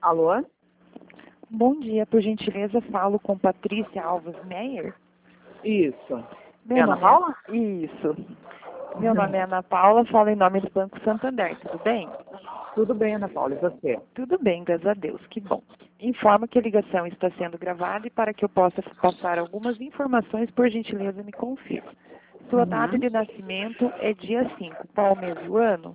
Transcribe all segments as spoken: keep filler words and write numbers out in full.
Alô? Bom dia, por gentileza, falo com Patrícia Alves Meyer. Isso. Meu É Ana nome Paula? É... Isso. Meu nome é Ana Paula, falo em nome do Banco Santander, tudo bem? Tudo bem, Ana Paula, e você? Tudo bem, graças a Deus, que bom. Informo que a ligação está sendo gravada e para que eu possa passar algumas informações, por gentileza, me confirme. Sua Uhum. data de nascimento é dia cinco, qual o mês e o ano?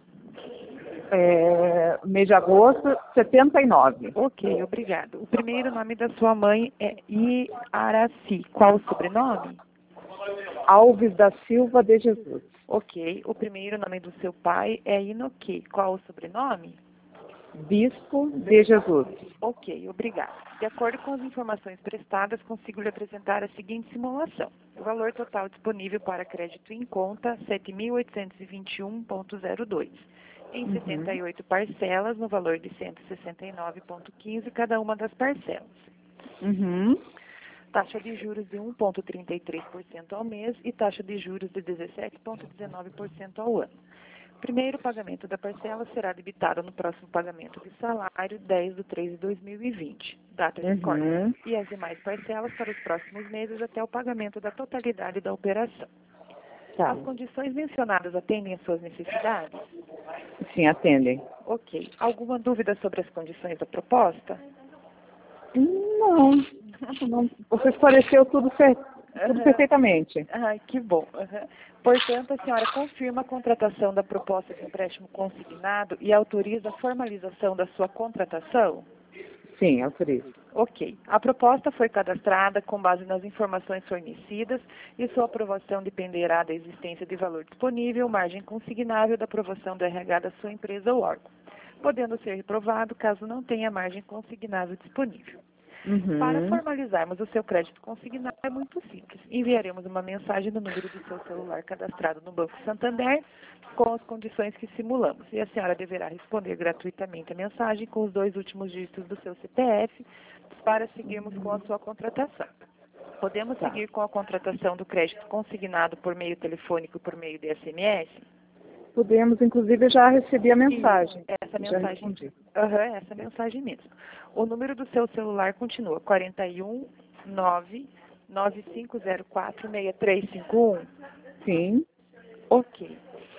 É, mês de agosto, setenta e nove. Ok, obrigado. O primeiro nome da sua mãe é Iaraci, qual o sobrenome? Alves da Silva de Jesus. Ok. O primeiro nome do seu pai é Inoque. Qual o sobrenome? Bispo de Jesus. Ok, obrigada. De acordo com as informações prestadas, consigo lhe apresentar a seguinte simulação. O valor total disponível para crédito em conta, sete mil oitocentos e vinte e um vírgula zero dois. Em Uhum. setenta e oito parcelas, no valor de cento e sessenta e nove vírgula quinze cada uma das parcelas. Uhum. Taxa de juros de um vírgula trinta e três por cento ao mês e taxa de juros de dezessete vírgula dezenove por cento ao ano. Primeiro pagamento da parcela será debitado no próximo pagamento de salário, dez de três de dois mil e vinte, data de corte. Uhum. E as demais parcelas para os próximos meses até o pagamento da totalidade da operação. Tá. As condições mencionadas atendem às suas necessidades? Sim, atendem. Ok. Alguma dúvida sobre as condições da proposta? Não. Não. Você esclareceu tudo, cer- tudo Aham. perfeitamente. Ai, que bom. Aham. Portanto, a senhora confirma a contratação da proposta de empréstimo consignado e autoriza a formalização da sua contratação? Sim, autorizo. Ok. A proposta foi cadastrada com base nas informações fornecidas e sua aprovação dependerá da existência de valor disponível, margem consignável da aprovação do R H da sua empresa ou órgão, podendo ser reprovado caso não tenha margem consignável disponível. Para Uhum. formalizarmos o seu crédito consignado é muito simples. Enviaremos uma mensagem no número do seu celular cadastrado no Banco Santander com as condições que simulamos. E a senhora deverá responder gratuitamente a mensagem com os dois últimos dígitos do seu C P F para seguirmos com a sua contratação. Podemos Tá. seguir com a contratação do crédito consignado por meio telefônico e por meio de S M S? Podemos, inclusive, eu já recebi a mensagem. Isso, essa Já mensagem. respondi. Aham, essa mensagem mesmo. O número do seu celular continua quarenta e um, nove, nove cinco zero quatro, seis três cinco um? Sim. Ok.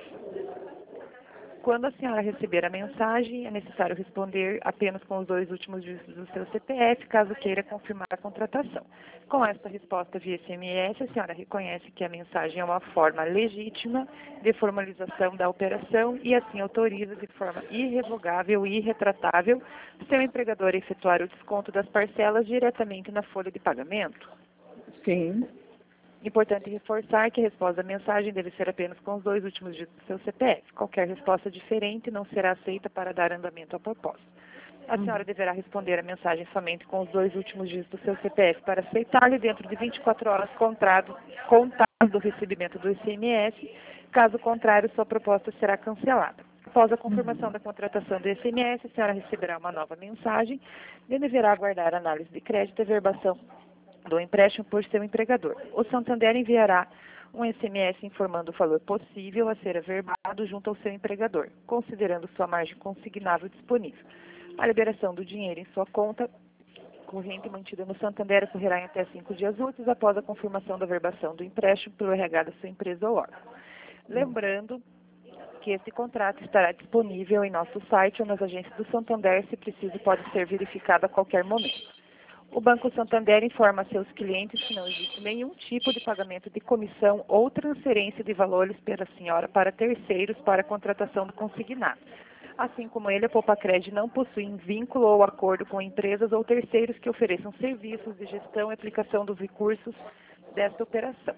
Quando a senhora receber a mensagem, é necessário responder apenas com os dois últimos dígitos do seu C P F, caso queira confirmar a contratação. Com essa resposta via S M S, a senhora reconhece que a mensagem é uma forma legítima de formalização da operação e assim autoriza de forma irrevogável e irretratável seu empregador a efetuar o desconto das parcelas diretamente na folha de pagamento. Sim. Importante reforçar que a resposta da mensagem deve ser apenas com os dois últimos dígitos do seu C P F. Qualquer resposta diferente não será aceita para dar andamento à proposta. A senhora deverá responder a mensagem somente com os dois últimos dígitos do seu C P F para aceitar-lhe dentro de vinte e quatro horas contado, contado do recebimento do S M S. Caso contrário, sua proposta será cancelada. Após a confirmação da contratação do S M S, a senhora receberá uma nova mensagem e deverá aguardar a análise de crédito e averbação do empréstimo por seu empregador. O Santander enviará um S M S informando o valor possível a ser averbado junto ao seu empregador, considerando sua margem consignável disponível. A liberação do dinheiro em sua conta corrente mantida no Santander ocorrerá em até cinco dias úteis após a confirmação da averbação do empréstimo pelo R H da sua empresa ou órgão. Lembrando que esse contrato estará disponível em nosso site ou nas agências do Santander, se preciso pode ser verificado a qualquer momento. O Banco Santander informa a seus clientes que não existe nenhum tipo de pagamento de comissão ou transferência de valores pela senhora para terceiros para a contratação do consignado. Assim como ele, a Poupacred não possui vínculo ou acordo com empresas ou terceiros que ofereçam serviços de gestão e aplicação dos recursos desta operação.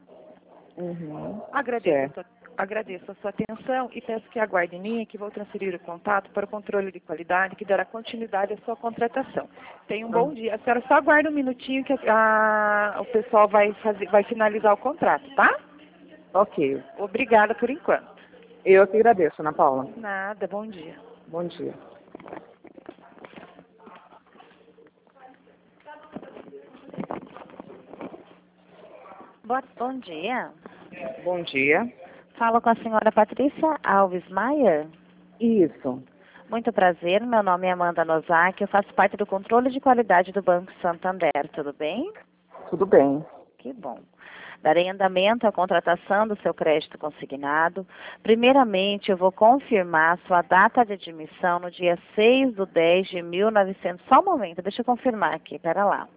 Uhum. Agradeço a, Certo. sua, agradeço a sua atenção e peço que aguarde em linha que vou transferir o contato para o controle de qualidade que dará continuidade à sua contratação. Tenha um bom dia. A senhora só aguarda um minutinho que a, a, o pessoal vai, fazer, vai finalizar o contrato, tá? Ok. Obrigada por enquanto. Eu que agradeço, Ana Paula. Nada, bom dia. Bom dia. Boa- Bom dia. Bom dia. Falo com a senhora Patrícia Alves Maia. Isso. Muito prazer, meu nome é Amanda Nozaki, eu faço parte do controle de qualidade do Banco Santander, tudo bem? Tudo bem. Que bom. Darei andamento à contratação do seu crédito consignado. Primeiramente, eu vou confirmar sua data de admissão no dia seis de dez de mil e novecentos. Só um momento, deixa eu confirmar aqui, pera lá.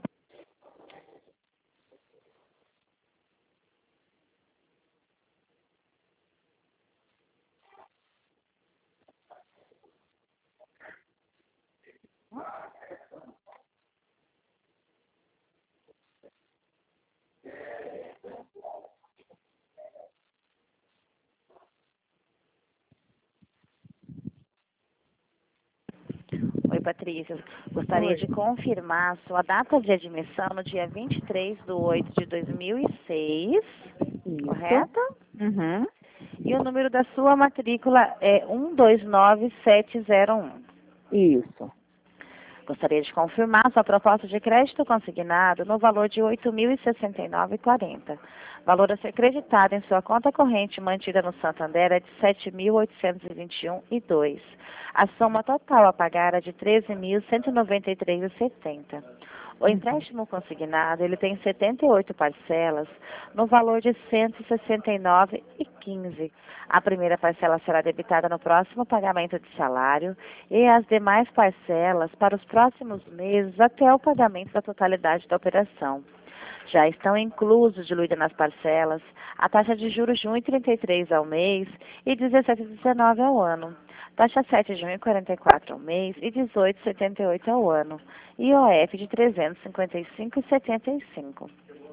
Oi, Patrícia. Gostaria Oi. de confirmar sua data de admissão no dia vinte e três de oito de dois mil e seis, Isso. correto? Uhum. E o número da sua matrícula é um dois nove sete zero um. Isso. Gostaria de confirmar sua proposta de crédito consignado no valor de oito mil e sessenta e nove reais e quarenta centavos. Valor a ser creditado em sua conta corrente mantida no Santander é de sete mil oitocentos e vinte e um reais e dois centavos. A soma total a pagar é de treze mil cento e noventa e três reais e setenta centavos. O empréstimo consignado, ele tem setenta e oito parcelas no valor de cento e sessenta e nove reais e quinze centavos. A primeira parcela será debitada no próximo pagamento de salário e as demais parcelas para os próximos meses até o pagamento da totalidade da operação. Já estão inclusos, diluídas nas parcelas, a taxa de juros de um vírgula trinta e três ao mês e dezessete vírgula dezenove ao ano. Taxa sete de um vírgula quarenta e quatro ao mês e dezoito vírgula setenta e oito ao ano. I O F de trezentos e cinquenta e cinco vírgula setenta e cinco.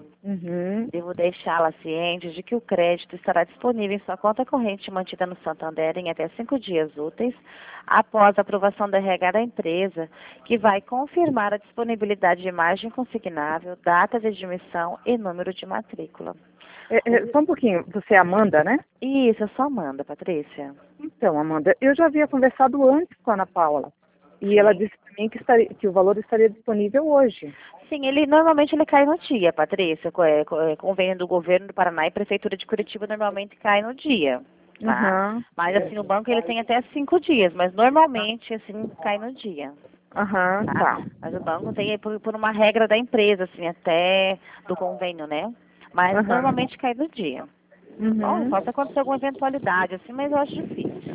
Uhum. Devo deixá-la ciente de que o crédito estará disponível em sua conta corrente mantida no Santander em até cinco dias úteis, após a aprovação da R H da empresa, que vai confirmar a disponibilidade de margem consignável, data de admissão e número de matrícula. É, é, só um pouquinho. Você é Amanda, né? Isso, eu sou Amanda, Patrícia. Então, Amanda, eu já havia conversado antes com a Ana Paula. E Sim. ela disse para mim que, estaria, que o valor estaria disponível hoje. Sim, ele normalmente ele cai no dia, Patrícia. Co- é, co- é, Convênio do governo do Paraná e Prefeitura de Curitiba normalmente cai no dia, tá? Aham. Mas assim, o banco ele tem até cinco dias, mas normalmente assim cai no dia, Aham, tá? tá. Mas o banco tem por, por uma regra da empresa, assim, até do convênio, né? Mas Aham. normalmente cai no dia. Bom, Uhum. pode acontecer alguma eventualidade, assim, mas eu acho difícil,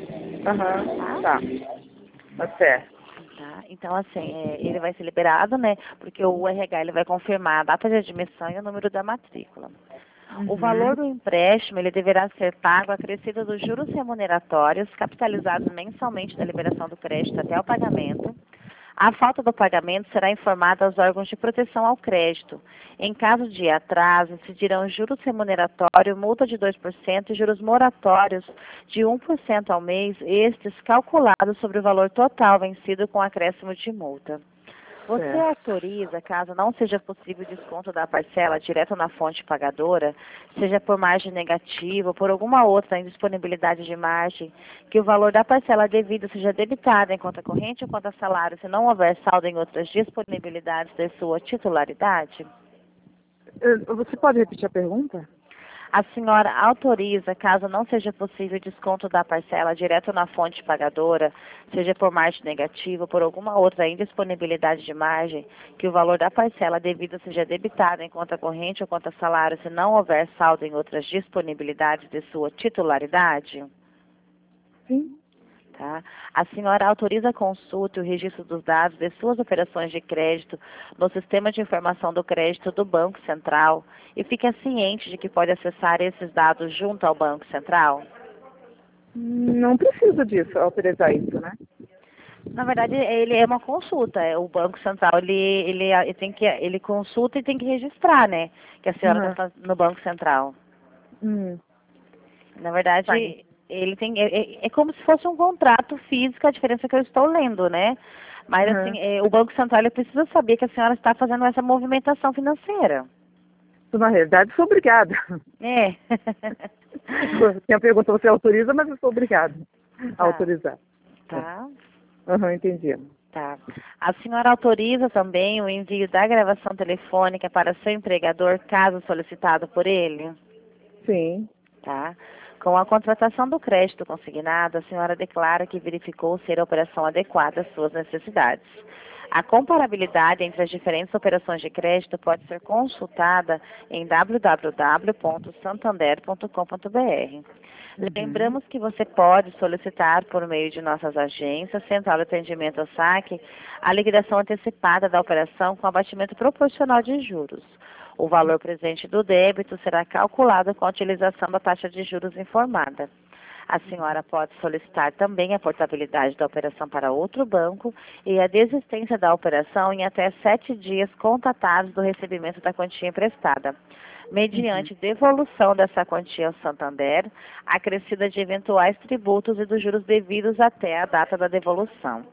Aham, tá? tá. Tá certo. Tá, então assim, é, ele vai ser liberado, né? Porque o R H ele vai confirmar a data de admissão e o número da matrícula. O valor Uhum. do empréstimo ele deverá ser pago acrescido dos juros remuneratórios capitalizados mensalmente da liberação do crédito até o pagamento. A falta do pagamento será informada aos órgãos de proteção ao crédito. Em caso de atraso, incidirão juros remuneratórios, multa de dois por cento e juros moratórios de um por cento ao mês, estes calculados sobre o valor total vencido com acréscimo de multa. Você Certo. autoriza, caso não seja possível o desconto da parcela direto na fonte pagadora, seja por margem negativa ou por alguma outra indisponibilidade de margem, que o valor da parcela devida seja debitado em conta corrente ou conta salário, se não houver saldo em outras disponibilidades de sua titularidade? Eh, Você pode repetir a pergunta? A senhora autoriza, caso não seja possível o desconto da parcela direto na fonte pagadora, seja por margem negativa ou por alguma outra indisponibilidade de margem, que o valor da parcela devida seja debitado em conta corrente ou conta salário, se não houver saldo em outras disponibilidades de sua titularidade? Sim. Tá? A senhora autoriza a consulta e o registro dos dados de suas operações de crédito no Sistema de Informação do Crédito do Banco Central e fica ciente de que pode acessar esses dados junto ao Banco Central? Não precisa disso, autorizar isso, né? Na verdade, ele é uma consulta. é, O Banco Central, ele, ele, ele tem que, ele consulta e tem que registrar, né? Que a senhora Uhum. está no Banco Central. Hum. Na verdade, Tá. ele tem, é, é- é como se fosse um contrato físico, a diferença é que eu estou lendo, né? Mas, Uhum. assim, é, o Banco Central ele precisa saber que a senhora está fazendo essa movimentação financeira. Na realidade, sou obrigada. É. Tem a pergunta, você autoriza, mas eu sou obrigada a Tá. autorizar. Tá, Aham, entendi. tá. A senhora autoriza também o envio da gravação telefônica para seu empregador, caso solicitado por ele? Sim. Tá. Com a contratação do crédito consignado, a senhora declara que verificou ser a operação adequada às suas necessidades. A comparabilidade entre as diferentes operações de crédito pode ser consultada em w w w ponto santander ponto com ponto b r. Uhum. Lembramos que você pode solicitar por meio de nossas agências, Central de Atendimento ao Saque, a liquidação antecipada da operação com abatimento proporcional de juros. O valor presente do débito será calculado com a utilização da taxa de juros informada. A senhora pode solicitar também a portabilidade da operação para outro banco e a desistência da operação em até sete dias contatados do recebimento da quantia emprestada, mediante devolução dessa quantia ao Santander, acrescida de eventuais tributos e dos juros devidos até a data da devolução.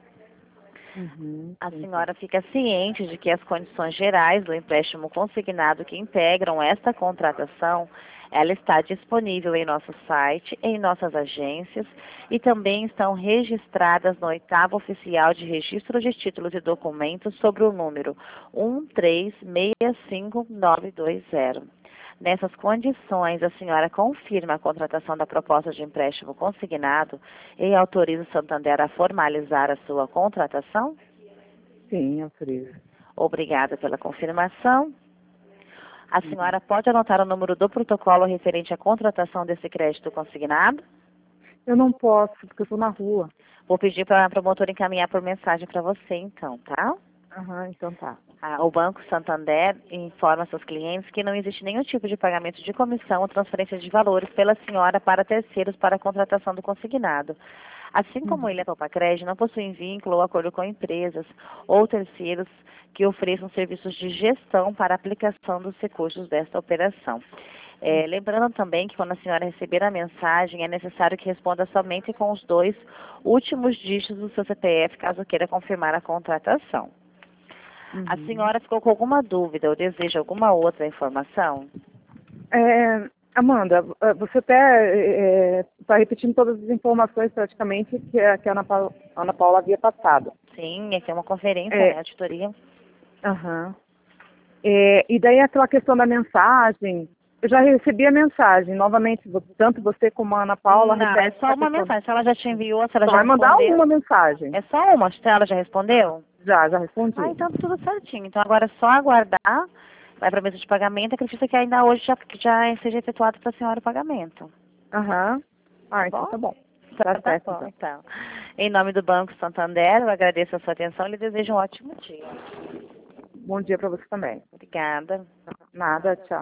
Uhum, a senhora fica ciente de que as condições gerais do empréstimo consignado que integram esta contratação, ela está disponível em nosso site, em nossas agências e também estão registradas no oitavo oficial de registro de títulos e documentos sobre o número um três seis cinco nove dois zero. Nessas condições, a senhora confirma a contratação da proposta de empréstimo consignado e autoriza o Santander a formalizar a sua contratação? Sim, autorizo. Obrigada pela confirmação. A senhora pode anotar o número do protocolo referente à contratação desse crédito consignado? Eu não posso, porque eu estou na rua. Vou pedir para a promotora encaminhar por mensagem para você, então, tá? Aham, então tá. Ah, o Banco Santander informa seus clientes que não existe nenhum tipo de pagamento de comissão ou transferência de valores pela senhora para terceiros para a contratação do consignado. Assim como uhum. ele, a Copacred, não possui vínculo ou acordo com empresas ou terceiros que ofereçam serviços de gestão para a aplicação dos recursos desta operação. É, lembrando também que quando a senhora receber a mensagem, é necessário que responda somente com os dois últimos dígitos do seu C P F, caso queira confirmar a contratação. Uhum. A senhora ficou com alguma dúvida ou deseja alguma outra informação? É, Amanda, você até está é, repetindo todas as informações praticamente que a, que a Ana, Paula, Ana Paula havia passado. Sim, aqui é uma conferência, é, né, auditoria. Aham. É, e daí aquela questão da mensagem, eu já recebi a mensagem, novamente, tanto você como a Ana Paula... Não, é só uma mensagem, se ela já te enviou, se ela só já vai mandar respondeu. uma mensagem. É só uma, se ela já respondeu? Já, já respondi. Ah, então tudo certinho. Então agora é só aguardar, vai para a mesa de pagamento, acredito que ainda hoje já, já seja efetuado para a senhora o pagamento. Aham. Ah, então tá bom. Tá, tá certo, bom, então. Em nome do Banco Santander, eu agradeço a sua atenção e lhe desejo um ótimo dia. Bom dia para você também. Obrigada. Nada, tchau.